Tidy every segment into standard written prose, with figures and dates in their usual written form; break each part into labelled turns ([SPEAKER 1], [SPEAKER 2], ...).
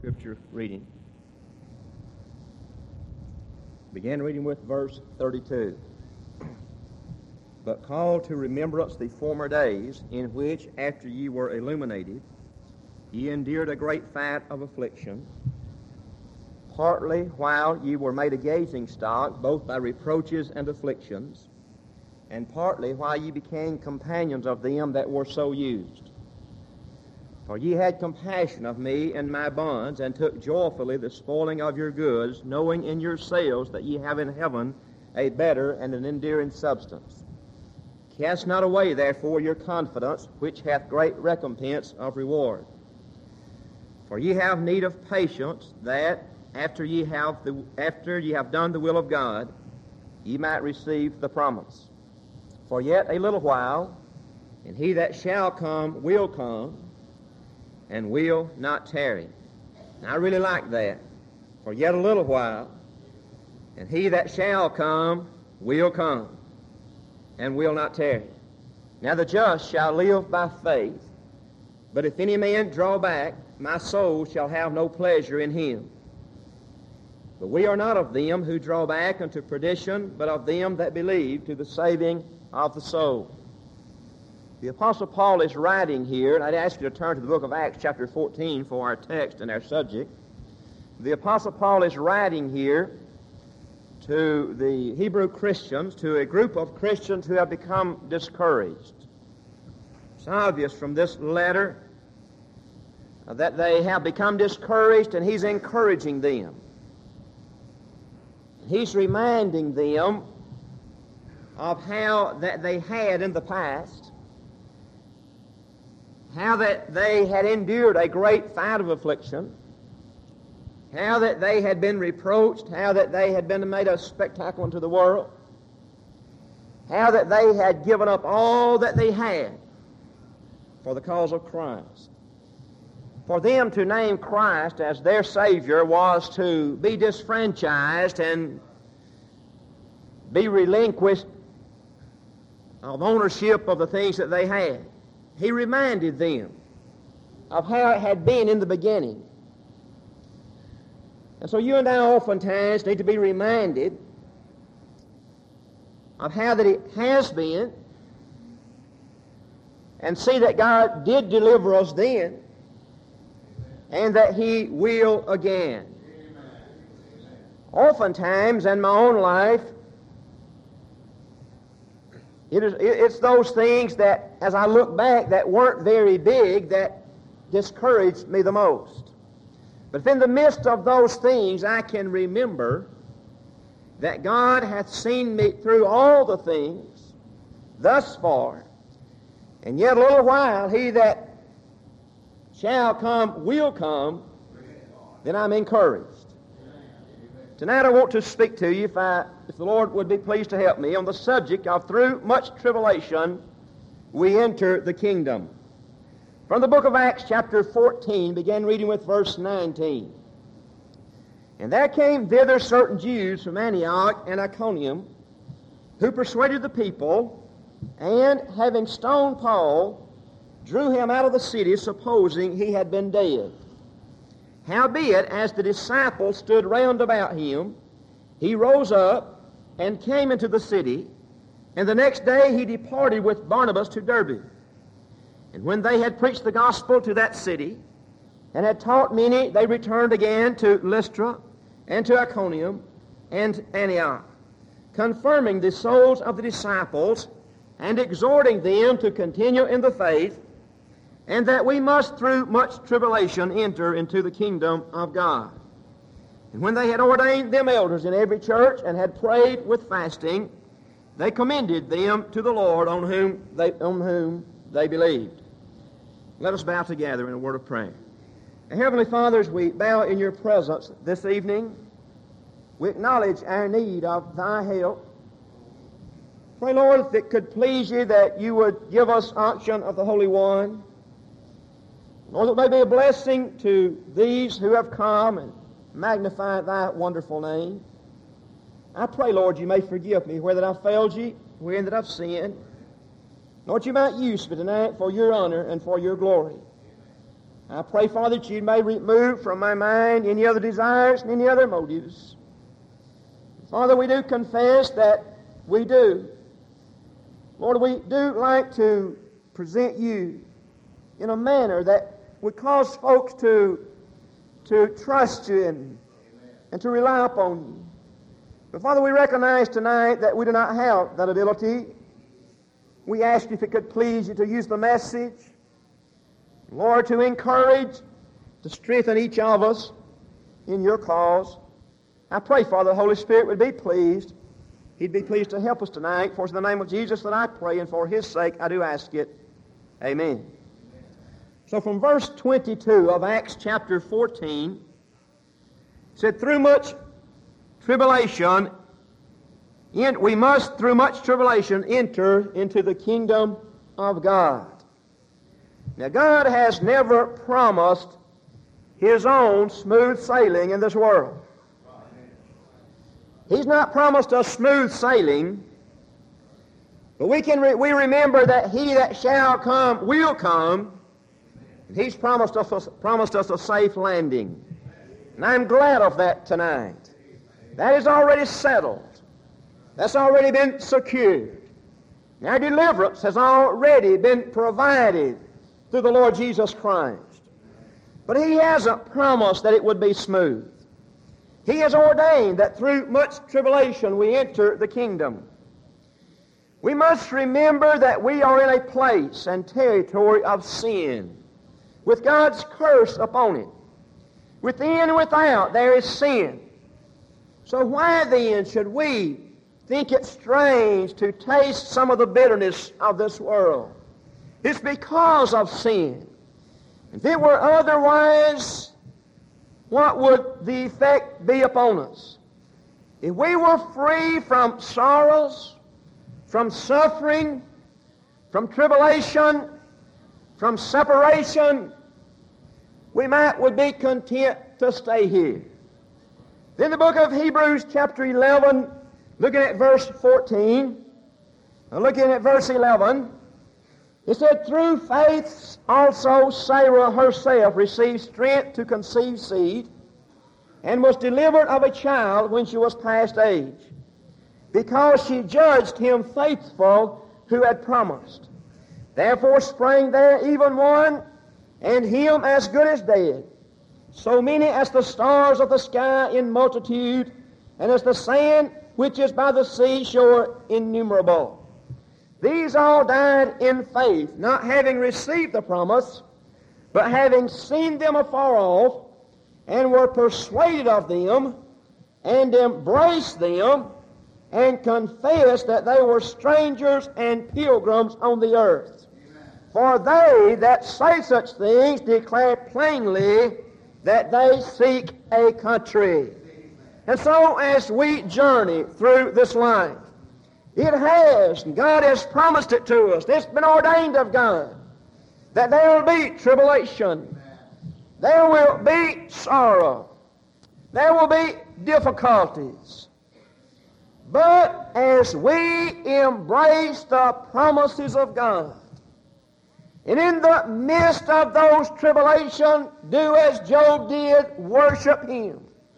[SPEAKER 1] Scripture reading. Begin reading with verse 32. But call to remembrance the former days, in which, after ye were illuminated, ye endured a great fight of affliction, partly while ye were made a gazing stock, both by reproaches and afflictions, and partly while ye became companions of them that were so used. For ye had compassion of me in my bonds, and took joyfully the spoiling of your goods, knowing in yourselves that ye have in heaven a better and an enduring substance. Cast not away, therefore, your confidence, which hath great recompense of reward. For ye have need of patience, that after ye have done the will of God, ye might receive the promise. For yet a little while, and he that shall come will come, and will not tarry. Now, I really like that. For yet a little while, and he that shall come will come, and will not tarry. Now the just shall live by faith, but if any man draw back, my soul shall have no pleasure in him. But we are not of them who draw back unto perdition, but of them that believe to the saving of the soul. The Apostle Paul is writing here, and I'd ask you to turn to the book of Acts chapter 14 for our text and our subject. The Apostle Paul is writing here to the Hebrew Christians, to a group of Christians who have become discouraged. It's obvious from this letter that they have become discouraged, and he's encouraging them. He's reminding them of how that they had in the past, how that they had endured a great fight of affliction, how that they had been reproached, how that they had been made a spectacle unto the world, how that they had given up all that they had for the cause of Christ. For them to name Christ as their Savior was to be disfranchised and be relinquished of ownership of the things that they had. He reminded them of how it had been in the beginning. And so you and I oftentimes need to be reminded of how that it has been, and see that God did deliver us then, and that He will again. Oftentimes in my own life, it's those things that, as I look back, that weren't very big, that discouraged me the most. But in the midst of those things, I can remember that God hath seen me through all the things thus far, and yet a little while, he that shall come will come, then I'm encouraged. Tonight I want to speak to you, if the Lord would be pleased to help me, on the subject of through much tribulation we enter the kingdom. From the book of Acts chapter 14, begin reading with verse 19. And there came thither certain Jews from Antioch and Iconium, who persuaded the people, and having stoned Paul, drew him out of the city, supposing he had been dead. Howbeit, as the disciples stood round about him, he rose up and came into the city, and the next day he departed with Barnabas to Derbe. And when they had preached the gospel to that city, and had taught many, they returned again to Lystra, and to Iconium, and Antioch, confirming the souls of the disciples, and exhorting them to continue in the faith, and that we must through much tribulation enter into the kingdom of God. And when they had ordained them elders in every church, and had prayed with fasting, they commended them to the Lord on whom they believed. Let us bow together in a word of prayer. And Heavenly Father, as we bow in your presence this evening, we acknowledge our need of thy help. Pray, Lord, if it could please you that you would give us unction of the Holy One. Lord, it may be a blessing to these who have come and magnify thy wonderful name. I pray, Lord, you may forgive me where that I've failed you, where that I've sinned. Lord, you might use me tonight for your honor and for your glory. I pray, Father, that you may remove from my mind any other desires and any other motives. Father, we do confess that we do. Lord, we do like to present you in a manner that would cause folks to trust you and to rely upon you. But Father, we recognize tonight that we do not have that ability. We ask you if it could please you to use the message, Lord, to encourage, to strengthen each of us in your cause. I pray, Father, the Holy Spirit would be pleased. He'd be pleased to help us tonight. For it's in the name of Jesus that I pray, and for His sake I do ask it. Amen. So from verse 22 of Acts chapter 14, it said, through much tribulation, we must through much tribulation enter into the kingdom of God. Now, God has never promised His own smooth sailing in this world. He's not promised us smooth sailing, but we remember that He that shall come will come, and He's promised us a safe landing. And I'm glad of that tonight. That is already settled. That's already been secured. Our deliverance has already been provided through the Lord Jesus Christ. But He hasn't promised that it would be smooth. He has ordained that through much tribulation we enter the kingdom. We must remember that we are in a place and territory of sin, with God's curse upon it. Within and without there is sin. So why then should we think it strange to taste some of the bitterness of this world? It's because of sin. If it were otherwise, what would the effect be upon us? If we were free from sorrows, from suffering, from tribulation, from separation, we would be content to stay here. Then the book of Hebrews chapter 11, looking at verse 14, and looking at verse 11, it said, through faith also Sarah herself received strength to conceive seed, and was delivered of a child when she was past age, because she judged him faithful who had promised. Therefore sprang there even one, and him as good as dead, so many as the stars of the sky in multitude, and as the sand which is by the seashore innumerable. These all died in faith, not having received the promise, but having seen them afar off, and were persuaded of them, and embraced them, and confessed that they were strangers and pilgrims on the earth. For they that say such things declare plainly that they seek a country. And so as we journey through this life, it has, and God has promised it to us, it's been ordained of God, that there will be tribulation, there will be sorrow, there will be difficulties. But as we embrace the promises of God, and in the midst of those tribulations, do as Job did, worship Him.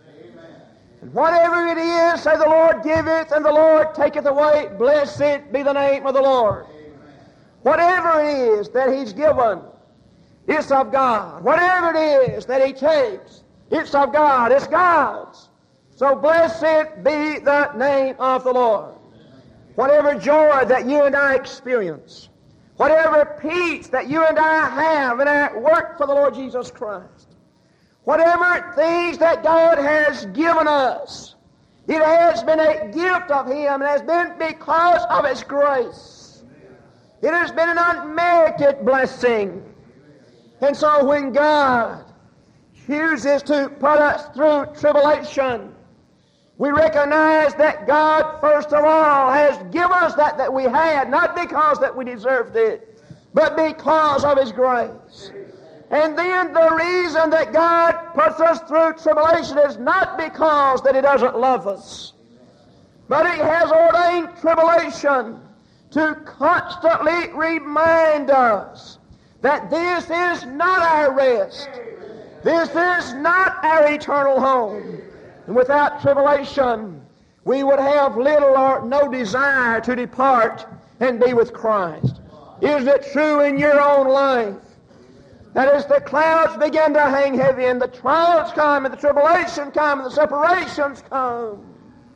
[SPEAKER 1] And whatever it is, say, the Lord giveth and the Lord taketh away. Blessed be the name of the Lord. Amen. Whatever it is that He's given, it's of God. Whatever it is that He takes, it's of God. It's God's. So blessed be the name of the Lord. Whatever joy that you and I experience, whatever peace that you and I have in our work for the Lord Jesus Christ, whatever things that God has given us, it has been a gift of Him. It has been because of His grace. It has been an unmerited blessing. And so when God chooses to put us through tribulation, we recognize that God, first of all, has given us that we had, not because that we deserved it, but because of His grace. And then the reason that God puts us through tribulation is not because that He doesn't love us, but He has ordained tribulation to constantly remind us that this is not our rest. This is not our eternal home. And without tribulation, we would have little or no desire to depart and be with Christ. Is it true in your own life that as the clouds begin to hang heavy and the trials come and the tribulation come and the separations come,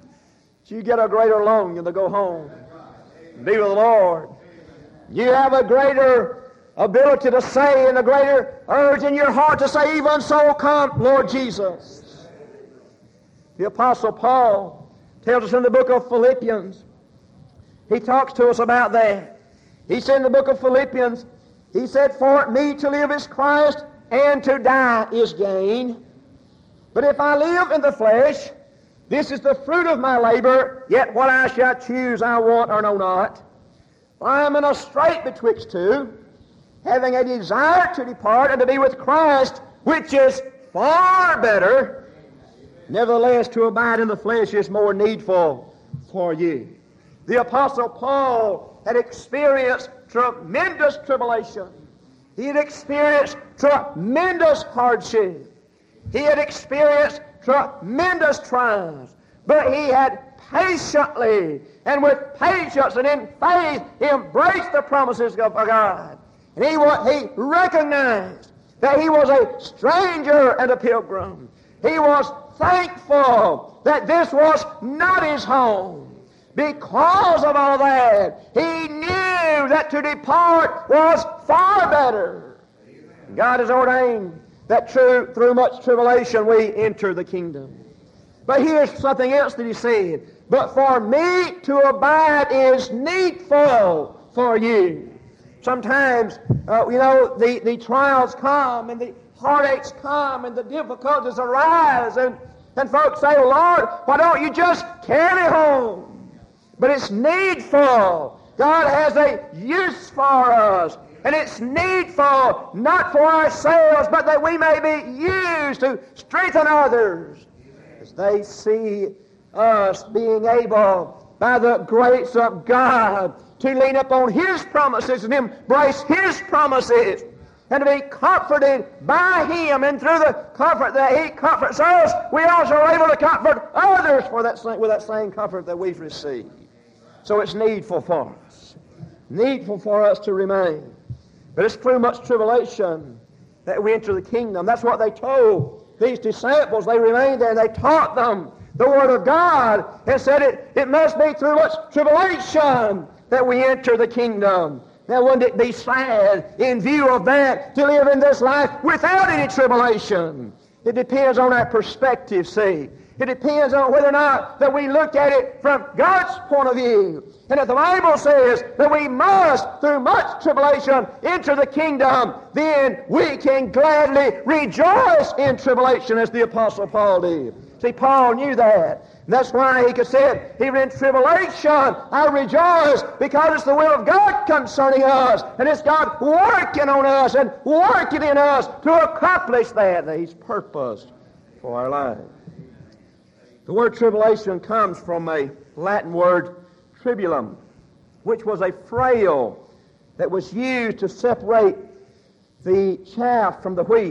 [SPEAKER 1] you get a greater longing to go home and be with the Lord? You have a greater ability to say and a greater urge in your heart to say, even so come, Lord Jesus. The Apostle Paul tells us in the book of Philippians, he talks to us about that. He said in the book of Philippians, he said, for me to live is Christ, and to die is gain. But if I live in the flesh, this is the fruit of my labor, yet what I shall choose I want or know not. For I am in a strait betwixt two, having a desire to depart and to be with Christ, which is far better. Nevertheless, to abide in the flesh is more needful for you. The Apostle Paul had experienced tremendous tribulation. He had experienced tremendous hardship. He had experienced tremendous trials. But he had patiently and with patience and in faith embraced the promises of God. And he recognized that he was a stranger and a pilgrim. He was thankful that this was not his home. Because of all that, he knew that to depart was far better. God has ordained that through much tribulation we enter the kingdom. But here's something else that he said. But for me to abide is needful for you. Sometimes, the trials come and the heartaches come and the difficulties arise. And folks say, Lord, why don't you just carry me home? But it's needful. God has a use for us. And it's needful, not for ourselves, but that we may be used to strengthen others as they see us being able, by the grace of God, to lean upon His promises and embrace His promises and to be comforted by Him. And through the comfort that He comforts us, we also are able to comfort others with that same comfort that we've received. So it's needful for us. Needful for us to remain. But it's through much tribulation that we enter the kingdom. That's what they told these disciples. They remained there and they taught them the Word of God and said it must be through much tribulation that we enter the kingdom. Now, wouldn't it be sad in view of that to live in this life without any tribulation? It depends on our perspective, see. It depends on whether or not that we look at it from God's point of view. And if the Bible says that we must, through much tribulation, enter the kingdom, then we can gladly rejoice in tribulation as the Apostle Paul did. See, Paul knew that. And that's why he could say, even in tribulation, I rejoice because it's the will of God concerning us. And it's God working on us and working in us to accomplish that He's purposed for our lives. The word tribulation comes from a Latin word, tribulum, which was a frail that was used to separate the chaff from the wheat.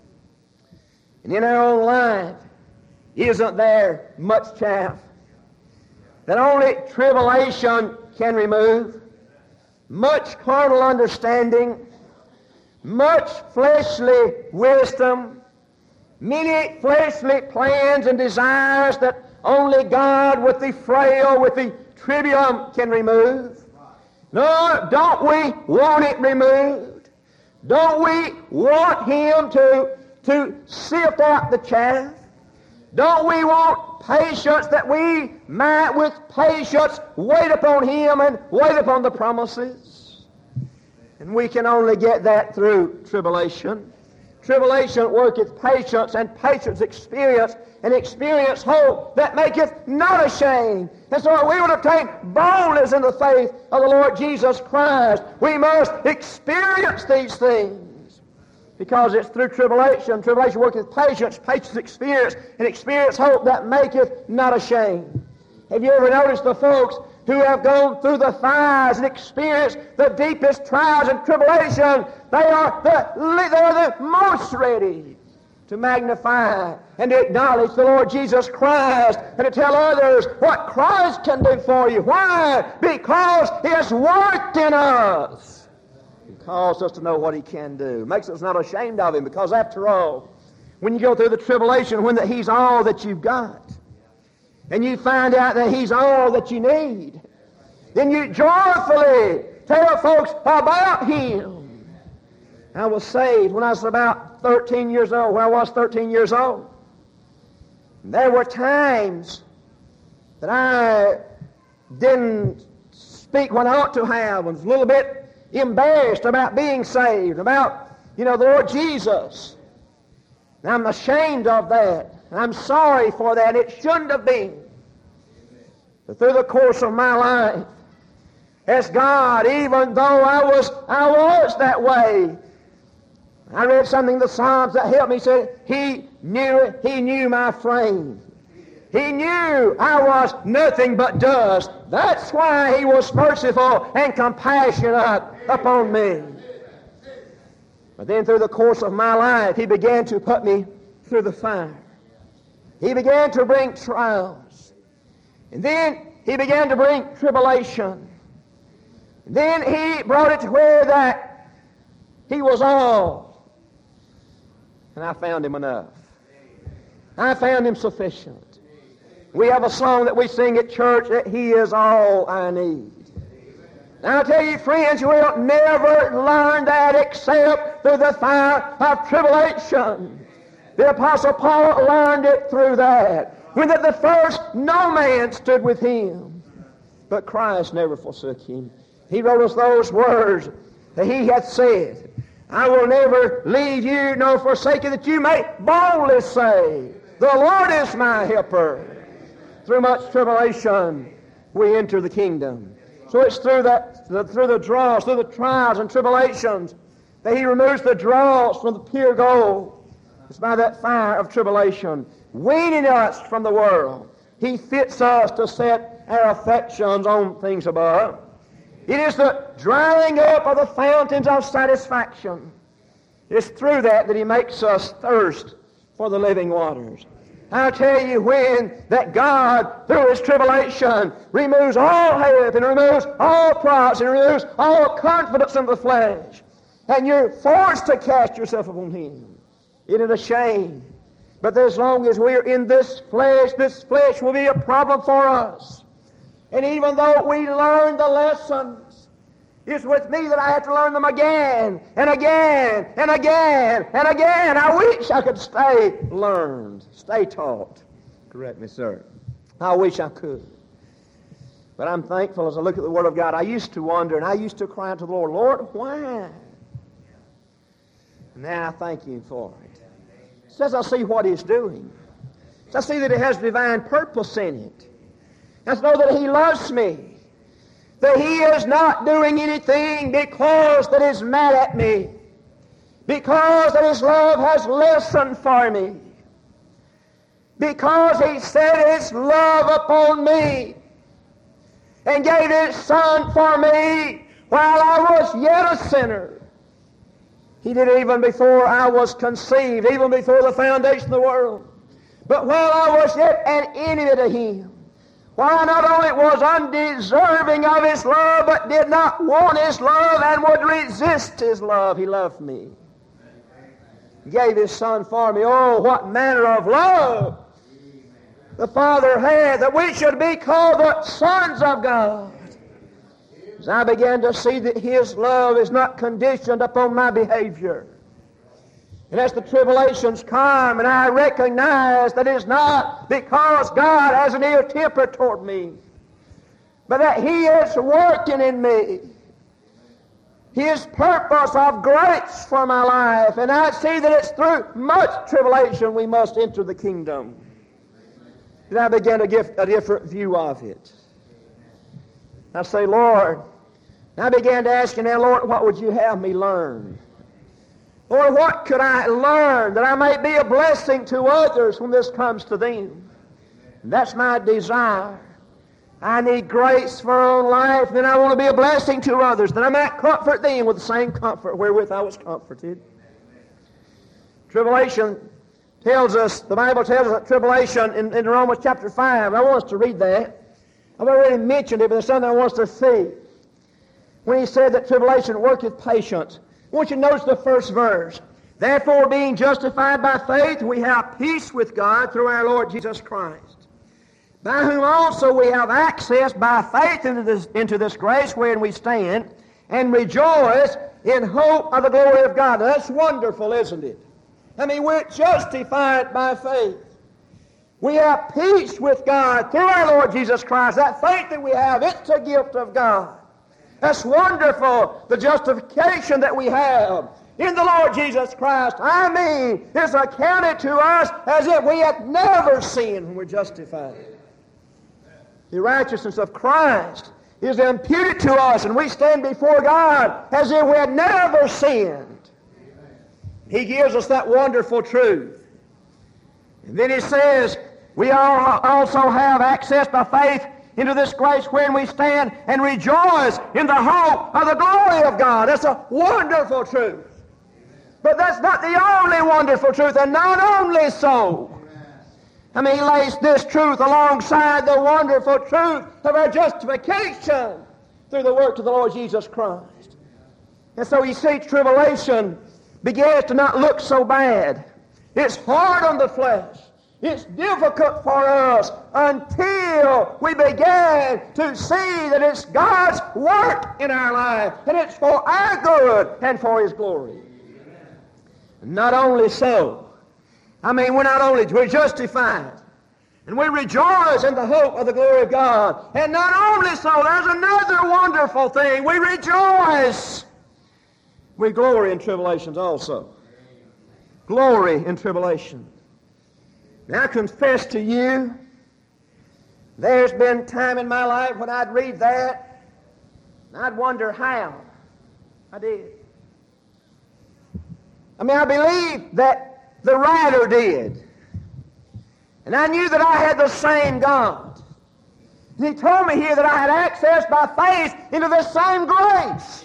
[SPEAKER 1] And in our own life, isn't there much chaff that only tribulation can remove? Much carnal understanding, much fleshly wisdom, many fleshly plans and desires that only God with the frail, with the tribulum can remove. No, don't we want it removed? Don't we want Him to sift out the chaff? Don't we want patience that we might with patience wait upon Him and wait upon the promises? And we can only get that through tribulation. Tribulation worketh patience, and patience experience, and experience hope that maketh not ashamed. And so we would obtain boldness in the faith of the Lord Jesus Christ. We must experience these things because it's through tribulation. Tribulation worketh patience, patience experience, and experience hope that maketh not ashamed. Have you ever noticed the folks who have gone through the fires and experienced the deepest trials and tribulation, they are the most ready to magnify and to acknowledge the Lord Jesus Christ and to tell others what Christ can do for you. Why? Because He has worked in us. He calls us to know what He can do. Makes us not ashamed of Him, because after all, when you go through the tribulation, when He's all that you've got, and you find out that He's all that you need, then you joyfully tell folks about Him. I was saved when I was about 13 years old, when I was 13 years old. There were times that I didn't speak when I ought to have. I was a little bit embarrassed about being saved, about, the Lord Jesus. And I'm ashamed of that. And I'm sorry for that. It shouldn't have been. But through the course of my life, as God, even though I was that way, I read something in the Psalms that helped me. He said, He knew my frame. He knew I was nothing but dust. That's why He was merciful and compassionate upon me. But then through the course of my life, He began to put me through the fire. He began to bring trials. And then He began to bring tribulation. And then He brought it to where that He was all. And I found Him enough. I found Him sufficient. We have a song that we sing at church, that He is all I need. Now I tell you, friends, you will never learn that except through the fire of tribulation. The Apostle Paul learned it through that. When at the first no man stood with him, but Christ never forsook him. He wrote us those words that He hath said, I will never leave you nor forsake you, that you may boldly say, the Lord is my helper. Through much tribulation, we enter the kingdom. So it's through the draws, through the trials and tribulations, that He removes the draws from the pure gold. It's by that fire of tribulation, weaning us from the world. He fits us to set our affections on things above. It is the drying up of the fountains of satisfaction. It's through that He makes us thirst for the living waters. I tell you, when that God, through His tribulation, removes all help and removes all props and removes all confidence in the flesh, and you're forced to cast yourself upon Him, it is a shame. But as long as we're in this flesh will be a problem for us. And even though we learn the lessons, it's with me that I have to learn them again and again and again and again. I wish I could stay learned, stay taught. Correct me, sir. I wish I could. But I'm thankful as I look at the Word of God. I used to wonder and I used to cry out to the Lord, Lord, why? And now I thank Him for it. It says I see what He's doing. I see that it has divine purpose in it. I know that He loves me. That He is not doing anything because that He's mad at me. Because that His love has lessened for me. Because He set His love upon me and gave His Son for me while I was yet a sinner. He did it even before I was conceived, even before the foundation of the world. But while I was yet an enemy to Him, while I not only was undeserving of His love, but did not want His love and would resist His love, He loved me. He gave His Son for me. Oh, what manner of love the Father had, that we should be called the sons of God. As I began to see that His love is not conditioned upon my behavior, and as the tribulations come, and I recognize that it is not because God has an ill temper toward me, but that He is working in me His purpose of grace for my life, and I see that it's through much tribulation we must enter the kingdom. And I began to get a different view of it. I say, Lord, and I began to ask Him, now, Lord, what would You have me learn? Lord, what could I learn that I may be a blessing to others when this comes to them? And that's my desire. I need grace for our own life, then I want to be a blessing to others, that I might comfort them with the same comfort wherewith I was comforted. Tribulation tells us, the Bible tells us that tribulation in Romans chapter 5, I want us to read that. I've already mentioned it, but there's something I want us to see. When he said that tribulation worketh patience, I want you to notice the first verse. Therefore, being justified by faith, we have peace with God through our Lord Jesus Christ, by whom also we have access by faith into this grace wherein we stand, and rejoice in hope of the glory of God. Now, that's wonderful, isn't it? I mean, we're justified by faith. We have peace with God through our Lord Jesus Christ. That faith that we have, it's a gift of God. That's wonderful, the justification that we have in the Lord Jesus Christ. I mean, it's accounted to us as if we had never sinned when we're justified. The righteousness of Christ is imputed to us, and we stand before God as if we had never sinned. He gives us that wonderful truth. And then he says, we also have access by faith into this grace wherein we stand, and rejoice in the hope of the glory of God. That's a wonderful truth. But that's not the only wonderful truth, and not only so. I mean, he lays this truth alongside the wonderful truth of our justification through the work of the Lord Jesus Christ. And so you see, tribulation begins to not look so bad. It's hard on the flesh. It's difficult for us until we begin to see that it's God's work in our life, and it's for our good and for His glory. Not only so, I mean, we're justified, and we rejoice in the hope of the glory of God. And not only so, there's another wonderful thing. We rejoice. We glory in tribulations also. Glory in tribulation. Now, I confess to you, there's been time in my life when I'd read that, and I'd wonder how. I did. I mean, I believe that the writer did. And I knew that I had the same God. And he told me here that I had access by faith into this same grace.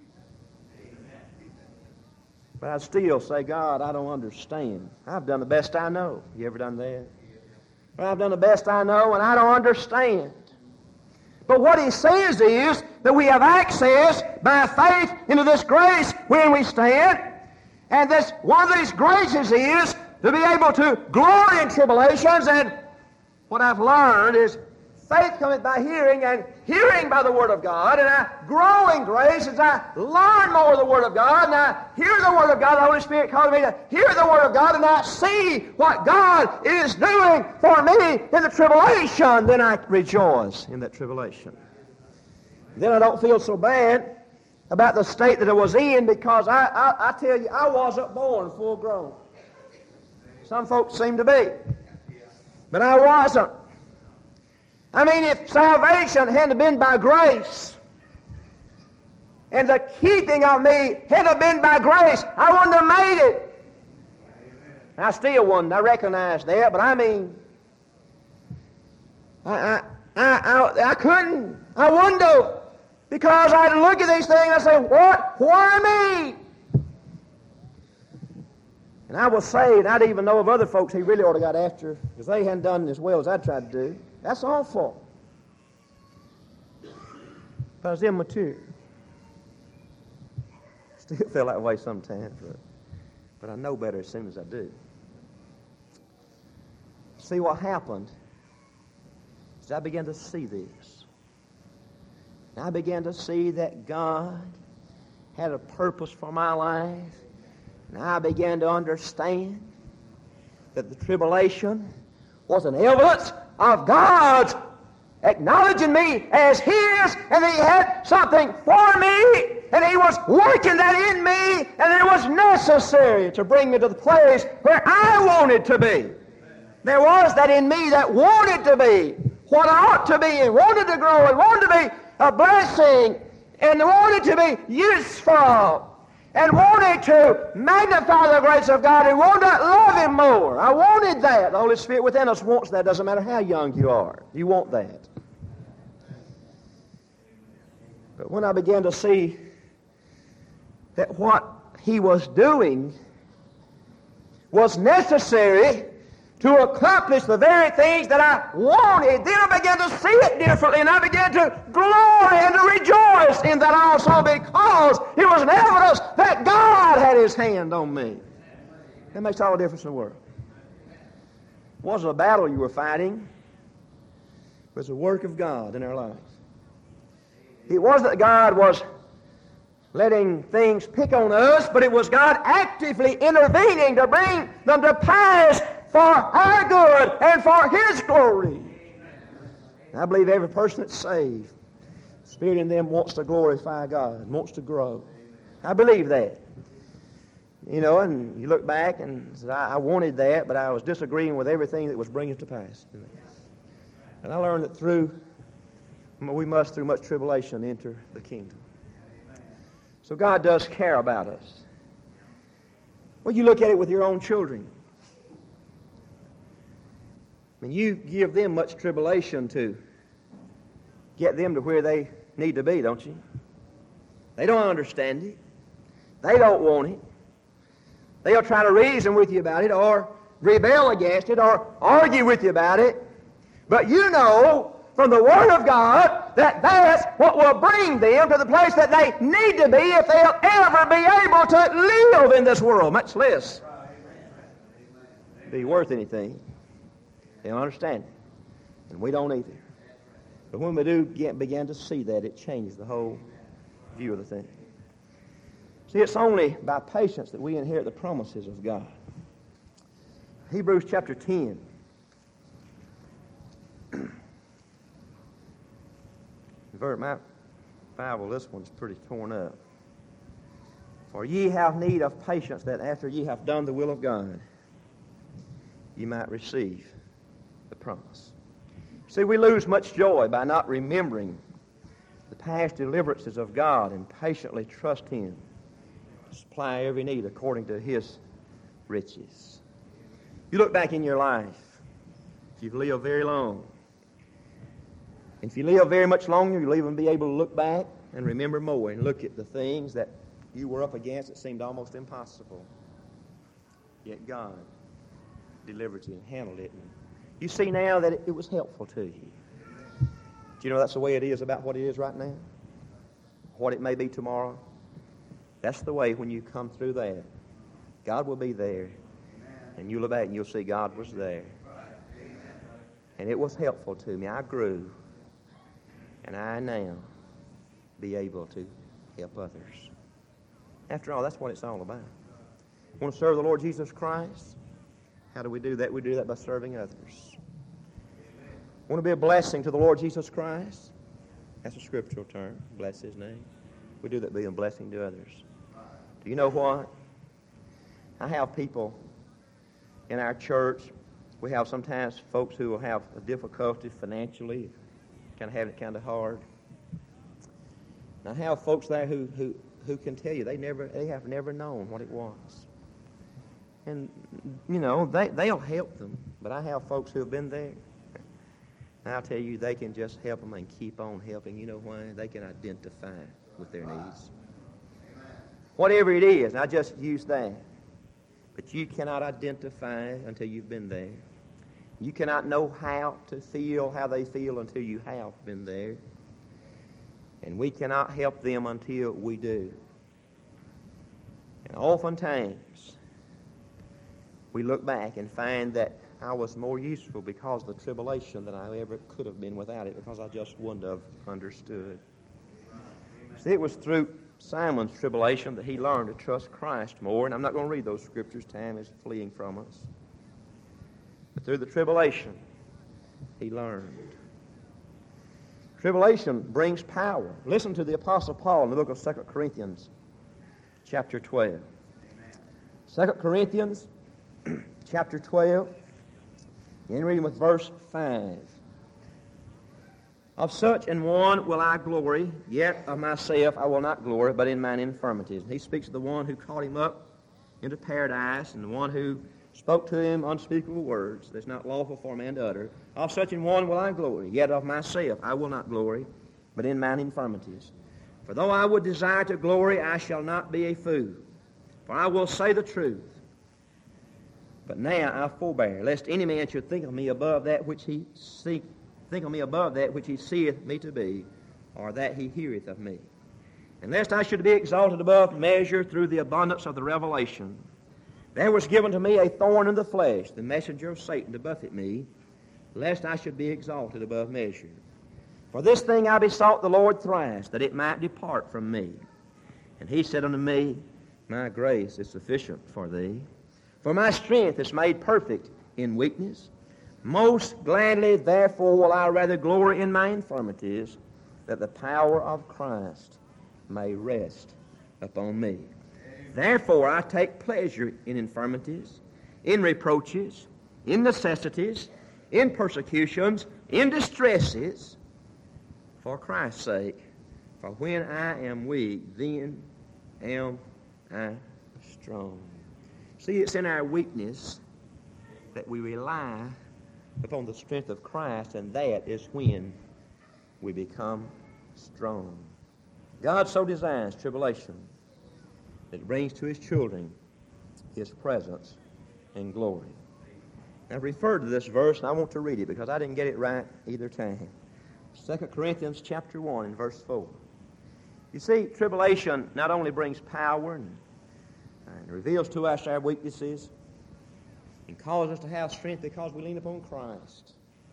[SPEAKER 1] But I still say, God, I don't understand. I've done the best I know. You ever done that? Well, I've done the best I know, and I don't understand. But what he says is that we have access by faith into this grace wherein we stand. And this one of these graces is to be able to glory in tribulations. And what I've learned is faith cometh by hearing, and hearing by the Word of God. And I grow in grace as I learn more of the Word of God, and I hear the Word of God. The Holy Spirit calls me to hear the Word of God, and I see what God is doing for me in the tribulation. Then I rejoice in that tribulation. Then I don't feel so bad about the state that I was in, because I tell you, I wasn't born full grown. Some folks seem to be, but I wasn't. I mean, if salvation hadn't been by grace, and the keeping of me hadn't been by grace, I wouldn't have made it. I still wouldn't. I recognize that, but I mean, I couldn't. I wouldn't have. Because I'd look at these things and I'd say, what? Why me? And I will say, and I'd even know of other folks he really ought to got after, because they hadn't done as well as I tried to do. That's awful. But I was immature. Still feel that way sometimes, but I know better as soon as I do. See, what happened is I began to see this. And I began to see that God had a purpose for my life. And I began to understand that the tribulation was an evidence of God's acknowledging me as His, and that He had something for me, and He was working that in me, and it was necessary to bring me to the place where I wanted to be. There was that in me that wanted to be what I ought to be, and wanted to grow, and wanted to be a blessing, and wanted to be useful, and wanted to magnify the grace of God, and wanted to love Him more. I wanted that. The Holy Spirit within us wants that. Doesn't matter how young you are. You want that. But when I began to see that what he was doing was necessary to accomplish the very things that I wanted, then I began to see it differently, and I began to glory and to rejoice in that also, because it was an evidence that God had His hand on me. That makes all the difference in the world. It wasn't a battle you were fighting. It was a work of God in our lives. It wasn't that God was letting things pick on us, but it was God actively intervening to bring them to pass for our good and for His glory. And I believe every person that's saved, the Spirit in them wants to glorify God, wants to grow. I believe that. You know, and you look back and say, I wanted that, but I was disagreeing with everything that was bringing it to pass. And I learned that we must, through much tribulation, enter the kingdom. So God does care about us. Well, you look at it with your own children. I mean, you give them much tribulation to get them to where they need to be, don't you? They don't understand it. They don't want it. They'll try to reason with you about it or rebel against it or argue with you about it. But you know from the Word of God that that's what will bring them to the place that they need to be if they'll ever be able to live in this world, much less be worth anything. They don't understand it, and we don't either. But when we do begin to see that, it changes the whole view of the thing. See, it's only by patience that we inherit the promises of God. Hebrews chapter 10. My Bible, this one's pretty torn up. For ye have need of patience, that after ye have done the will of God, ye might receive the promise. See, we lose much joy by not remembering the past deliverances of God and patiently trust Him to supply every need according to His riches. You look back in your life, if you've lived very long, if you live very much longer, you'll even be able to look back and remember more and look at the things that you were up against that seemed almost impossible. Yet God delivered you and handled it. And you see now that it was helpful to you. Do you know that's the way it is about what it is right now? What it may be tomorrow? That's the way when you come through that. God will be there. And you'll look back and you'll see God was there. And it was helpful to me. I grew. And I now be able to help others. After all, that's what it's all about. Want to serve the Lord Jesus Christ? How do we do that? We do that by serving others. Want to be a blessing to the Lord Jesus Christ? That's a scriptural term. Bless His name. We do that being a blessing to others. Do you know what? I have people in our church. We have sometimes folks who will have a difficulty financially, kind of having it kind of hard. And I have folks there who can tell you they have never known what it was. And, you know, they'll help them. But I have folks who have been there. And I'll tell you, they can just help them and keep on helping. You know why? They can identify with their needs. Whatever it is, I just use that. But you cannot identify until you've been there. You cannot know how to feel how they feel until you have been there. And we cannot help them until we do. And oftentimes, we look back and find that I was more useful because of the tribulation than I ever could have been without it, because I just wouldn't have understood. See, it was through Simon's tribulation that he learned to trust Christ more. And I'm not going to read those scriptures. Time is fleeing from us. But through the tribulation, he learned. Tribulation brings power. Listen to the Apostle Paul in the book of 2 Corinthians, chapter 12. 2 Corinthians, chapter 12, and reading with verse 5. Of such an one will I glory, yet of myself I will not glory, but in mine infirmities. And he speaks of the one who caught him up into paradise, and the one who spoke to him unspeakable words that's not lawful for a man to utter. Of such an one will I glory, yet of myself I will not glory, but in mine infirmities. For though I would desire to glory, I shall not be a fool. For I will say the truth. But now I forbear, lest any man should think of me above that which he seeth me to be, or that he heareth of me. And lest I should be exalted above measure through the abundance of the revelation, there was given to me a thorn in the flesh, the messenger of Satan to buffet me, lest I should be exalted above measure. For this thing I besought the Lord thrice, that it might depart from me. And he said unto me, My grace is sufficient for thee, for my strength is made perfect in weakness. Most gladly, therefore, will I rather glory in my infirmities, that the power of Christ may rest upon me. Therefore, I take pleasure in infirmities, in reproaches, in necessities, in persecutions, in distresses, for Christ's sake. For when I am weak, then am I strong. See, it's in our weakness that we rely upon the strength of Christ, and that is when we become strong. God so designs tribulation that it brings to His children His presence and glory. Now, I've referred to this verse, and I want to read it because I didn't get it right either time. 2 Corinthians chapter 1 and verse 4. You see, tribulation not only brings power and reveals to us our weaknesses and causes us to have strength because we lean upon Christ,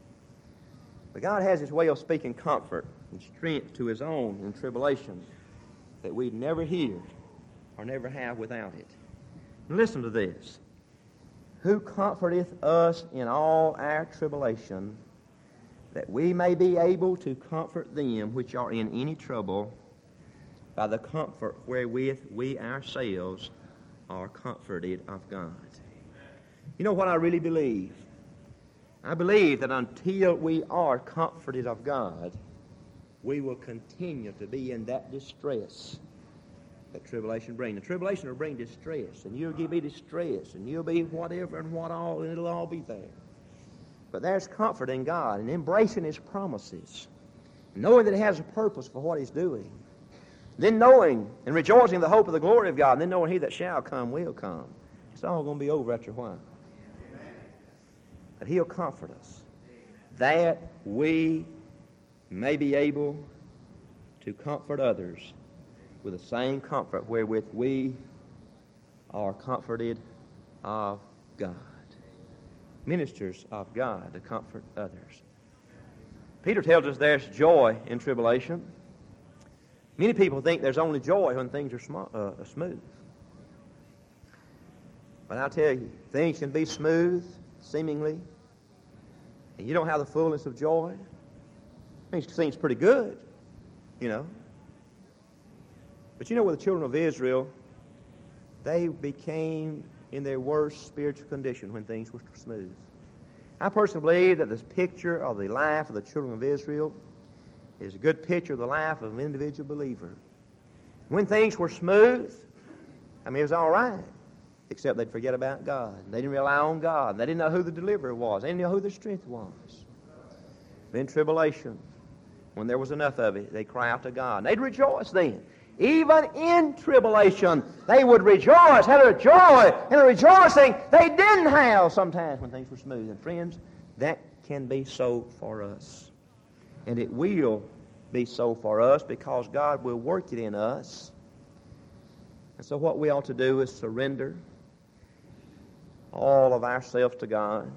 [SPEAKER 1] but God has His way of speaking comfort and strength to His own in tribulation that we'd never hear or never have without it. And listen to this. Who comforteth us in all our tribulation, that we may be able to comfort them which are in any trouble by the comfort wherewith we ourselves are comforted of God. You know what I really believe? I believe that until we are comforted of God, we will continue to be in that distress that tribulation brings. The tribulation will bring distress, and you'll be distressed, and you'll be whatever and what all, and it'll all be there. But there's comfort in God, and embracing His promises, knowing that He has a purpose for what He's doing, then knowing and rejoicing in the hope of the glory of God, and then knowing He that shall come will come. It's all going to be over after a while. But He'll comfort us, that we may be able to comfort others with the same comfort wherewith we are comforted of God. Ministers of God to comfort others. Peter tells us there's joy in tribulation. Many people think there's only joy when things are smooth. But I'll tell you, things can be smooth, seemingly, and you don't have the fullness of joy. Things seems pretty good, you know. But you know, with the children of Israel, they became in their worst spiritual condition when things were smooth. I personally believe that this picture of the life of the children of Israel is a good picture of the life of an individual believer. When things were smooth, I mean, it was all right, except they'd forget about God. They didn't rely on God. They didn't know who the deliverer was. They didn't know who the strength was. Then tribulation, when there was enough of it, they'd cry out to God. And they'd rejoice then. Even in tribulation, they would rejoice, have a joy and a rejoicing they didn't have sometimes when things were smooth. And friends, that can be so for us. And it will be so for us because God will work it in us. And so what we ought to do is surrender all of ourselves to God.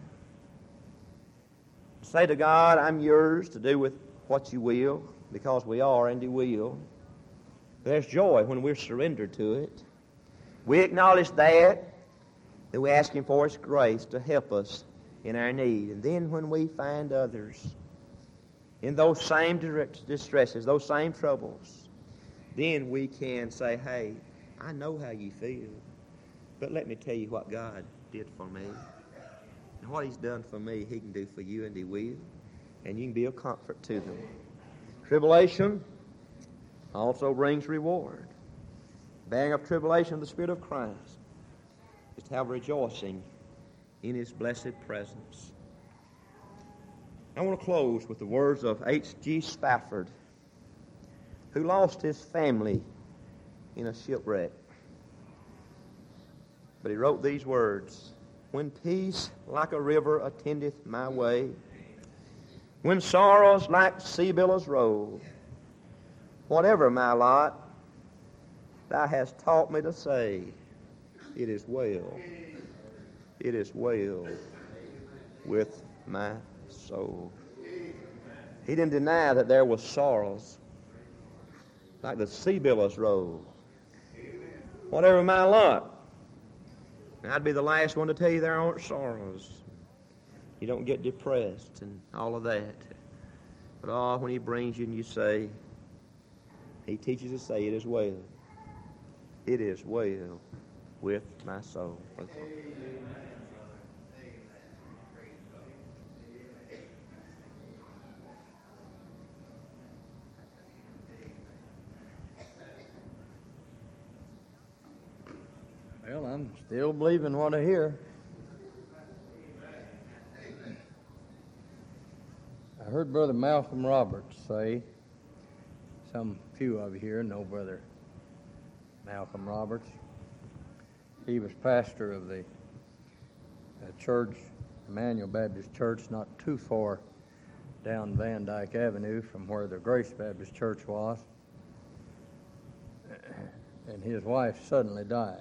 [SPEAKER 1] Say to God, I'm yours to do with what you will, because we are and you will. There's joy when we're surrendered to it. We acknowledge that we ask Him for His grace to help us in our need. And then when we find others in those same distresses, those same troubles, then we can say, hey, I know how you feel, but let me tell you what God did for me. And what He's done for me, He can do for you, and He will. And you can be a comfort to them. Tribulation also brings reward. Bearing of tribulation of the Spirit of Christ is to have rejoicing in His blessed presence. I want to close with the words of H.G. Spafford, who lost his family in a shipwreck. But he wrote these words, "When peace like a river attendeth my way, when sorrows like sea billows roll, whatever my lot, thou hast taught me to say, it is well with my soul." He didn't deny that there was sorrows like the sea billows roll. Whatever my lot, I'd be the last one to tell you there aren't sorrows. You don't get depressed and all of that. But when he brings you and you say, he teaches us to say, it is well. It is well with my soul.
[SPEAKER 2] Well, I'm still believing what I hear. I heard Brother Malcolm Roberts say, some few of you here know Brother Malcolm Roberts. He was pastor of the church, Emmanuel Baptist Church, not too far down Van Dyke Avenue from where the Grace Baptist Church was. And his wife suddenly died.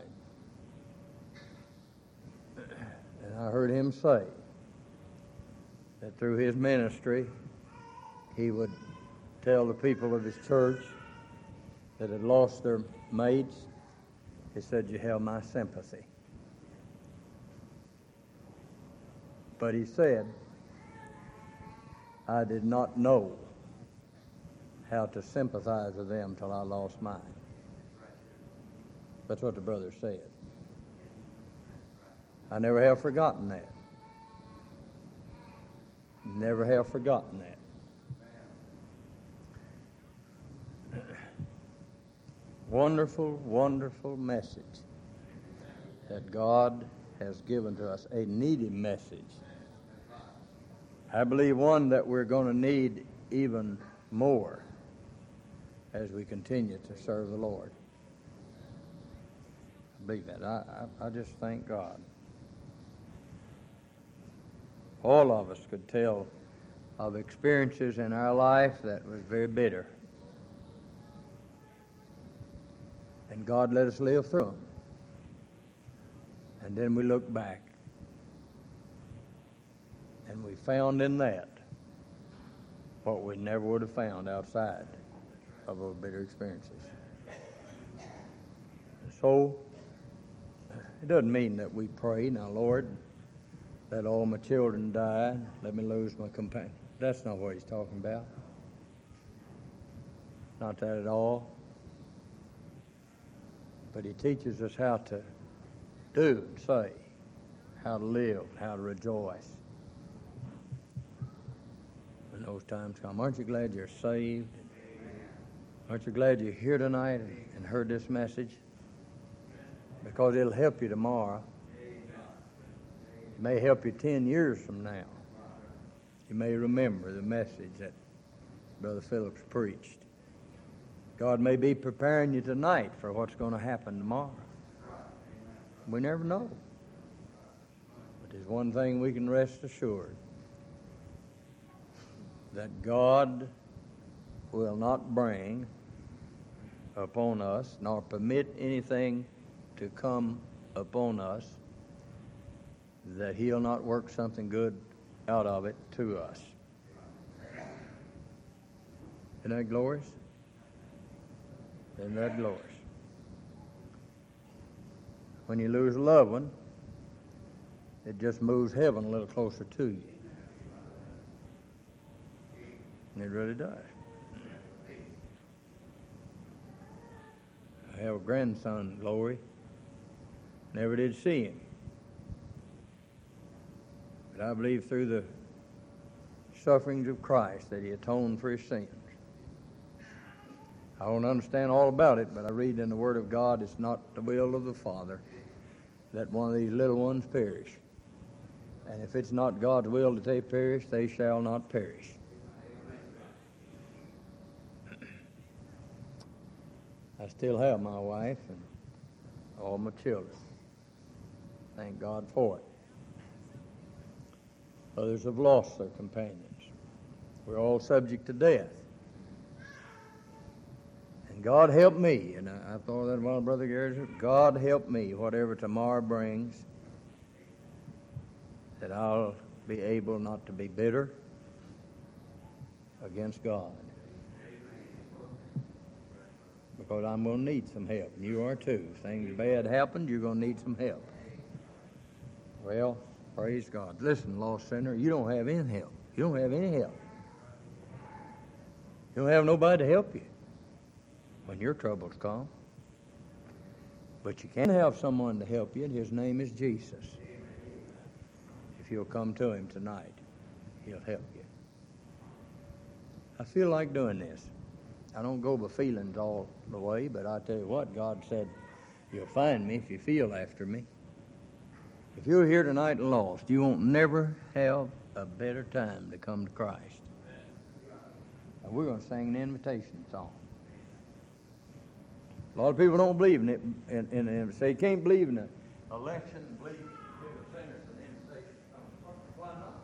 [SPEAKER 2] And I heard him say that through his ministry, he would tell the people of his church that had lost their mates, he said, "You have my sympathy." But he said, "I did not know how to sympathize with them till I lost mine." That's what the brother said. I never have forgotten that. Never have forgotten that. Wonderful, wonderful message that God has given to us, a needy message. I believe one that we're going to need even more as we continue to serve the Lord. I believe that. I just thank God. All of us could tell of experiences in our life that was very bitter. And God let us live through them. And then we look back. And we found in that what we never would have found outside of our bitter experiences. So, it doesn't mean that we pray, "Now, Lord, let all my children die, let me lose my companion." That's not what he's talking about. Not that at all. But he teaches us how to do and say, how to live, how to rejoice when those times come. Aren't you glad you're saved? Aren't you glad you're here tonight and heard this message? Because it'll help you tomorrow. It may help you 10 years from now. You may remember the message that Brother Phillips preached. God may be preparing you tonight for what's going to happen tomorrow. We never know. But there's one thing we can rest assured, that God will not bring upon us, nor permit anything to come upon us, that he'll not work something good out of it to us. Isn't that glorious? Isn't that glorious? When you lose a loved one, it just moves heaven a little closer to you. And it really does. I have a grandson, Glory. Never did see him. But I believe through the sufferings of Christ that he atoned for his sins. I don't understand all about it, but I read in the Word of God, it's not the will of the Father that one of these little ones perish. And if it's not God's will that they perish, they shall not perish. I still have my wife and all my children. Thank God for it. Others have lost their companions. We're all subject to death. And God help me, and I thought that while Brother Gary said, God help me, whatever tomorrow brings, that I'll be able not to be bitter against God. Because I'm going to need some help. And you are too. If things bad happen, you're going to need some help. Well, praise God. Listen, lost sinner, you don't have any help. You don't have any help. You don't have nobody to help you when your troubles come. But you can have someone to help you, and his name is Jesus. If you'll come to him tonight, he'll help you. I feel like doing this. I don't go by feelings all the way, but I tell you what, God said, you'll find me if you feel after me. If you're here tonight and lost, you won't never have a better time to come to Christ. And we're going to sing an invitation song. A lot of people don't believe in it, and say you can't believe in the election, believe in the sinners and invitation song. Why not?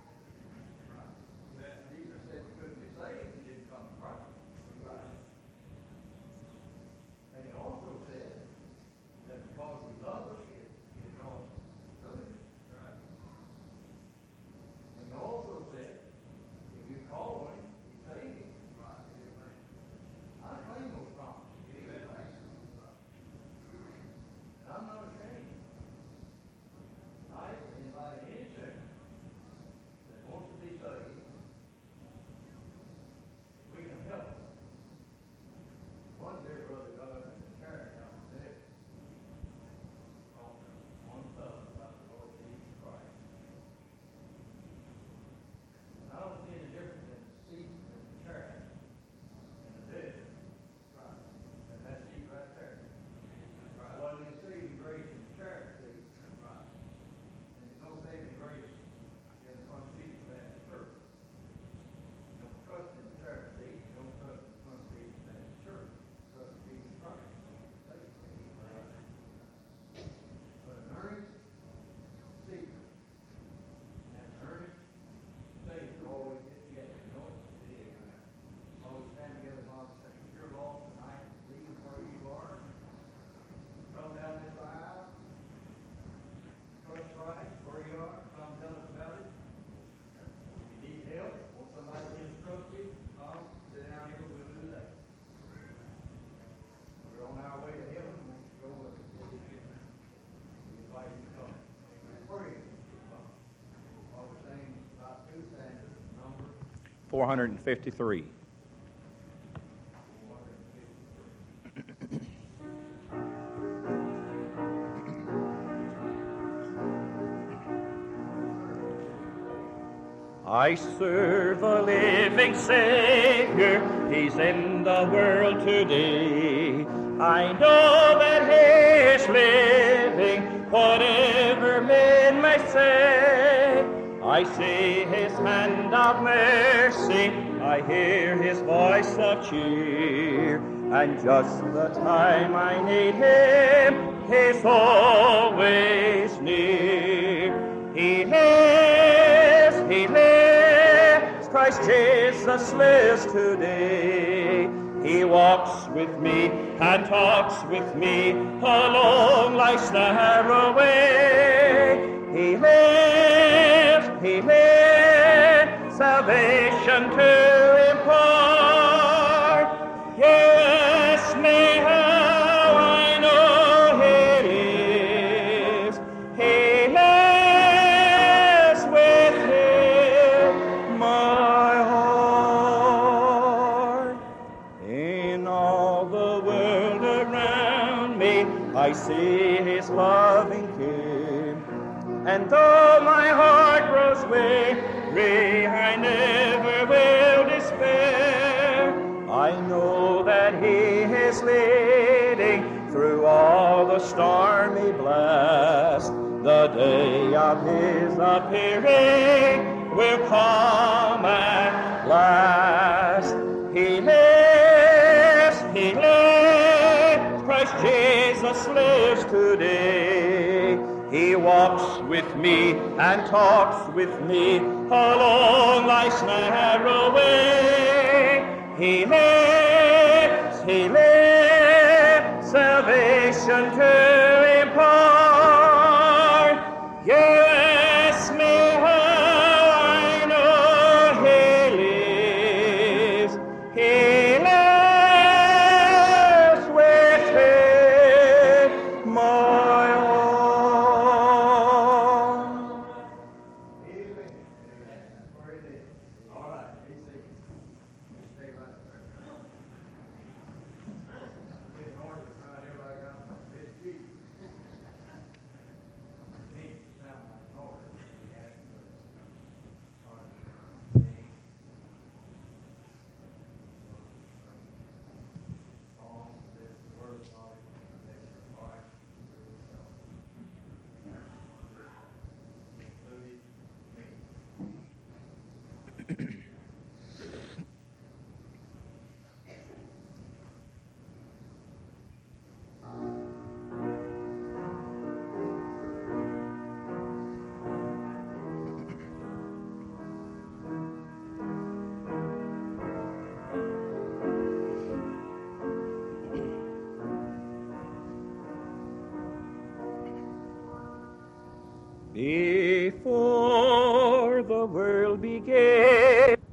[SPEAKER 2] Jesus said you couldn't be saved if you didn't come to Christ. And he also said that because he loves us, he calls us to him. And he also said, if you call him, he saves you. I claim those promises. And I'm not ashamed. I invite any sinner that wants to be saved. We can help them. One dear brother got up in the church and said, one son about the Lord Jesus Christ. And I don't see any difference in the seat in the church and the bed. And that seat right there. Well, you see grace in the church, see. And there's no saving grace in the front seat of that church. Don't trust in the church seat. Don't trust in the front seat of that church. Trust in Jesus Christ. But an earnest seeker and an earnest Savior always get together. You know it? Always stand together and I'll say, if you're lost tonight, leave where you are. Come down this aisle. Trust Christ where you are. Come tell us about it. If you need help, or somebody to instruct you, come sit down here. We'll do that. We're on our way to heaven. We should go with it. We invite you to come. Pray. While we're saying about two stanzas, number
[SPEAKER 3] 453. I serve a living Savior, He's in the world today. I know that He is living, whatever men may say. I see His hand of mercy, I hear His voice of cheer, and just the time I need Him, He's always near. He lives, Christ Jesus lives today. He walks with me and talks with me along life's narrow way. He lives, salvation to impart. Yes, me how I know He lives. He lives within my heart. In all the world around me, I see His loving care. And though my heart grows weary, I never will despair. I know that He is leading through all the stormy blast. The day of His appearing will come at last. He lives, He walks with me and talks with me along life's narrow way. He lives, salvation to impart. You ask me how I know He lives. He lives within my heart. Before the world began,